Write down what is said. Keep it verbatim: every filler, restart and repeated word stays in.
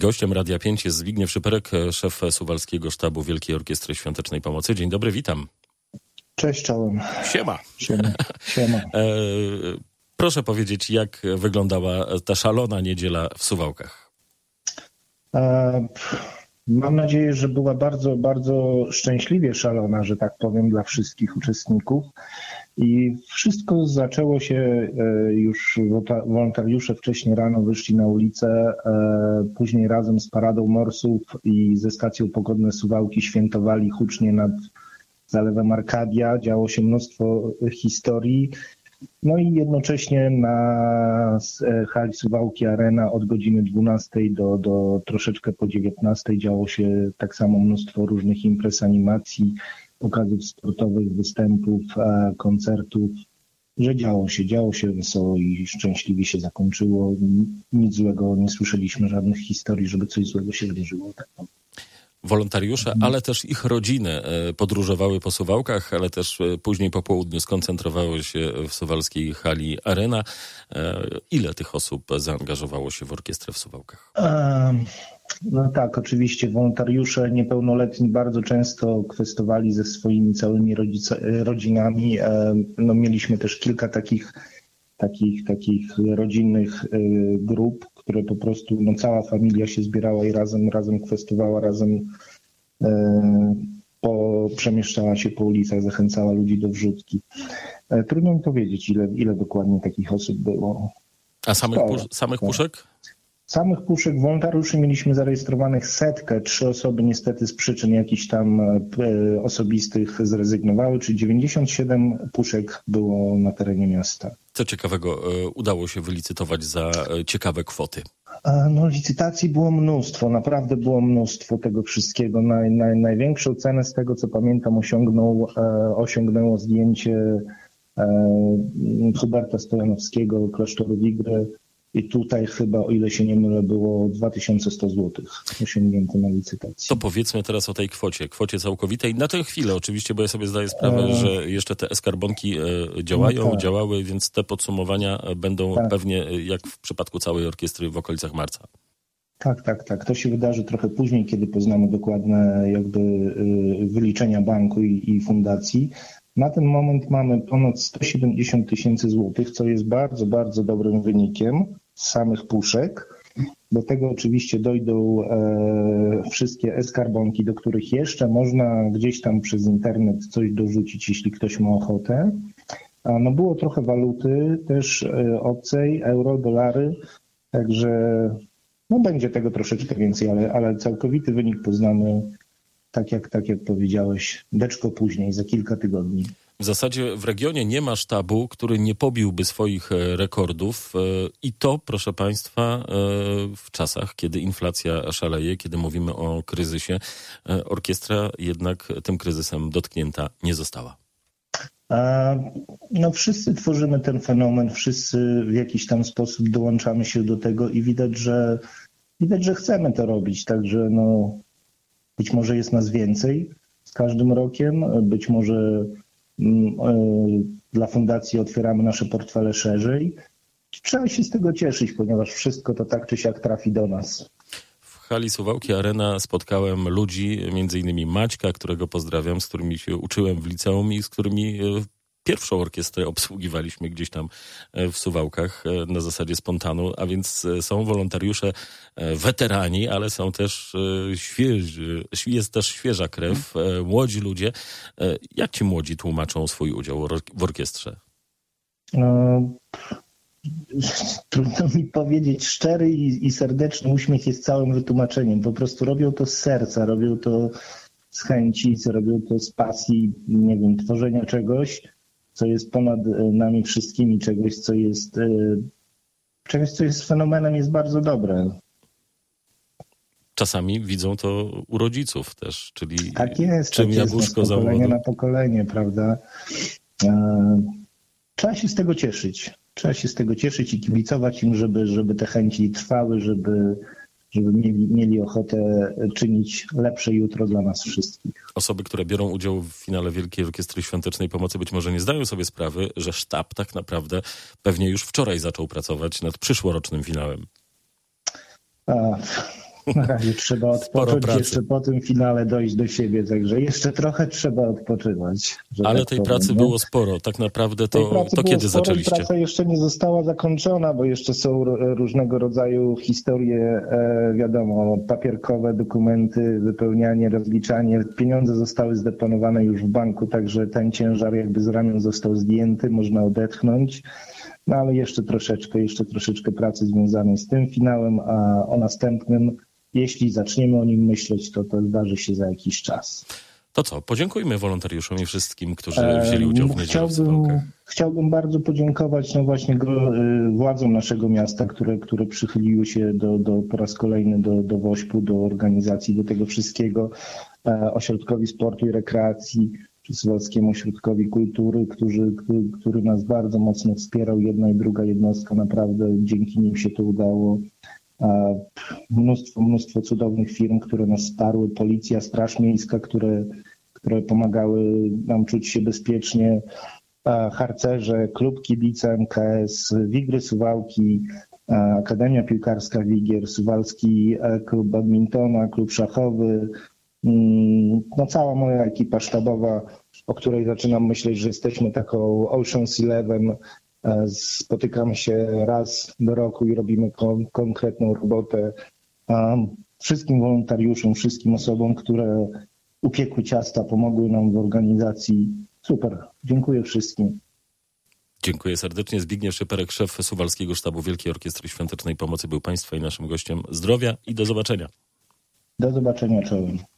Gościem Radia pięć jest Zbigniew Szyperek, szef Suwalskiego Sztabu Wielkiej Orkiestry Świątecznej Pomocy. Dzień dobry, witam. Cześć, czołem. Siema. Siema. Siema. E, proszę powiedzieć, jak wyglądała ta szalona niedziela w Suwałkach? E, mam nadzieję, że była bardzo, bardzo szczęśliwie szalona, że tak powiem, dla wszystkich uczestników. I wszystko zaczęło się już, wolontariusze wcześniej rano wyszli na ulicę, później razem z Paradą Morsów i ze stacją Pogodne Suwałki świętowali hucznie nad Zalewem Arkadia. Działo się mnóstwo historii. No i jednocześnie na hali Suwałki Arena od godziny dwunastej do, do troszeczkę po dziewiętnastej działo się tak samo mnóstwo różnych imprez, animacji, pokazów sportowych, występów, koncertów, że działo się, działo się wesoło i szczęśliwie się zakończyło. Nic złego, nie słyszeliśmy żadnych historii, żeby coś złego się wydarzyło. Wolontariusze, ale też ich rodziny podróżowały po Suwałkach, ale też później po południu skoncentrowały się w suwalskiej hali Arena. Ile tych osób zaangażowało się w orkiestrę w Suwałkach? No tak, oczywiście wolontariusze niepełnoletni bardzo często kwestowali ze swoimi całymi rodzica, rodzinami. No, mieliśmy też kilka takich, takich, takich rodzinnych grup, które po prostu, no cała familia się zbierała i razem, razem kwestowała, razem po, przemieszczała się po ulicach, zachęcała ludzi do wrzutki. Trudno mi powiedzieć, ile, ile dokładnie takich osób było. A samych, pusz, samych puszek? Samych puszek wolontariuszy mieliśmy zarejestrowanych setkę. Trzy osoby niestety z przyczyn jakichś tam osobistych zrezygnowały, czyli dziewięćdziesiąt siedem puszek było na terenie miasta. Co ciekawego udało się wylicytować za ciekawe kwoty? No, licytacji było mnóstwo, naprawdę było mnóstwo tego wszystkiego. Naj, naj, największą cenę z tego, co pamiętam, osiągnął, osiągnęło zdjęcie Huberta Stojanowskiego, klasztoru Wigry. I tutaj chyba, o ile się nie mylę, było dwa tysiące sto złotych osiągnięte na licytacji. To powiedzmy teraz o tej kwocie, kwocie całkowitej. Na tę chwilę oczywiście, bo ja sobie zdaję sprawę, e... że jeszcze te eskarbonki działają, no tak. działały, więc te podsumowania będą tak. pewnie, jak w przypadku całej orkiestry, w okolicach marca. Tak, tak, tak. To się wydarzy trochę później, kiedy poznamy dokładne jakby wyliczenia banku i, i fundacji. Na ten moment mamy ponad sto siedemdziesiąt tysięcy złotych, co jest bardzo, bardzo dobrym wynikiem z samych puszek. Do tego oczywiście dojdą e, wszystkie eskarbonki, do których jeszcze można gdzieś tam przez internet coś dorzucić, jeśli ktoś ma ochotę. A no było trochę waluty też e, obcej, euro, dolary, także no będzie tego troszeczkę więcej, ale, ale całkowity wynik poznamy, tak jak, tak jak powiedziałeś, beczko później, za kilka tygodni. W zasadzie w regionie nie ma sztabu, który nie pobiłby swoich rekordów i to, proszę Państwa, w czasach, kiedy inflacja szaleje, kiedy mówimy o kryzysie, orkiestra jednak tym kryzysem dotknięta nie została. No wszyscy tworzymy ten fenomen, wszyscy w jakiś tam sposób dołączamy się do tego i widać, że widać, że chcemy to robić, także no być może jest nas więcej z każdym rokiem, być może dla fundacji otwieramy nasze portfele szerzej. Trzeba się z tego cieszyć, ponieważ wszystko to tak czy siak trafi do nas. W hali Suwałki Arena spotkałem ludzi, między innymi Maćka, którego pozdrawiam, z którymi się uczyłem w liceum i z którymi pierwszą orkiestrę obsługiwaliśmy gdzieś tam w Suwałkach na zasadzie spontanu, a więc są wolontariusze weterani, ale są też świeży, jest też świeża krew, młodzi ludzie. Jak ci młodzi tłumaczą swój udział w orkiestrze? No, trudno mi powiedzieć. Szczery i, i serdeczny uśmiech jest całym wytłumaczeniem. Po prostu robią to z serca, robią to z chęci, robią to z pasji, nie wiem, tworzenia czegoś, co jest ponad nami wszystkimi, czegoś, co jest czegoś, co jest fenomenem, jest bardzo dobre. Czasami widzą to u rodziców też, czyli tak jest, czym tak jabłuszko jest, za pokolenie na pokolenie, prawda? Trzeba się z tego cieszyć. Trzeba się z tego cieszyć i kibicować im, żeby, żeby te chęci trwały, żeby żeby mieli, mieli ochotę czynić lepsze jutro dla nas wszystkich. Osoby, które biorą udział w finale Wielkiej Orkiestry Świątecznej Pomocy, być może nie zdają sobie sprawy, że sztab tak naprawdę pewnie już wczoraj zaczął pracować nad przyszłorocznym finałem. A, Na razie trzeba odpocząć, jeszcze po tym finale dojść do siebie, także jeszcze trochę trzeba odpoczywać. Ale tak tej powiem, pracy nie? było sporo. Tak naprawdę to, to kiedy sporo, zaczęliście? Praca jeszcze nie została zakończona, bo jeszcze są różnego rodzaju historie, wiadomo, papierkowe, dokumenty, wypełnianie, rozliczanie. Pieniądze zostały zdeponowane już w banku, także ten ciężar jakby z ramion został zdjęty, można odetchnąć. No ale jeszcze troszeczkę, jeszcze troszeczkę pracy związanej z tym finałem, a o następnym, jeśli zaczniemy o nim myśleć, to to zdarzy się za jakiś czas. To co, podziękujmy wolontariuszom i wszystkim, którzy wzięli udział w niedzielę w chciałbym, Suwałkach. chciałbym bardzo podziękować no właśnie go, y, władzom naszego miasta, które, które przychyliły się do, do, po raz kolejny do, do WOŚP-u, do organizacji, do tego wszystkiego, e, Ośrodkowi Sportu i Rekreacji, czy Suwalskiemu Ośrodkowi Kultury, którzy, który, który nas bardzo mocno wspierał, jedna i druga jednostka, naprawdę dzięki nim się to udało. Mnóstwo, mnóstwo cudownych firm, które nas wsparły, Policja, Straż Miejska, które, które pomagały nam czuć się bezpiecznie, harcerze, klub kibica M K S, Wigry Suwałki, Akademia Piłkarska Wigier, Suwalski Klub Badmintona, Klub Szachowy, no cała moja ekipa sztabowa, o której zaczynam myśleć, że jesteśmy taką Ocean's Eleven. Spotykamy się raz do roku i robimy kon- konkretną robotę. Wszystkim wolontariuszom, wszystkim osobom, które upiekły ciasta, pomogły nam w organizacji. Super. Dziękuję wszystkim. Dziękuję serdecznie. Zbigniew Szyperek, szef Suwalskiego Sztabu Wielkiej Orkiestry Świątecznej Pomocy, był Państwa i naszym gościem. Zdrowia i do zobaczenia. Do zobaczenia, czołem.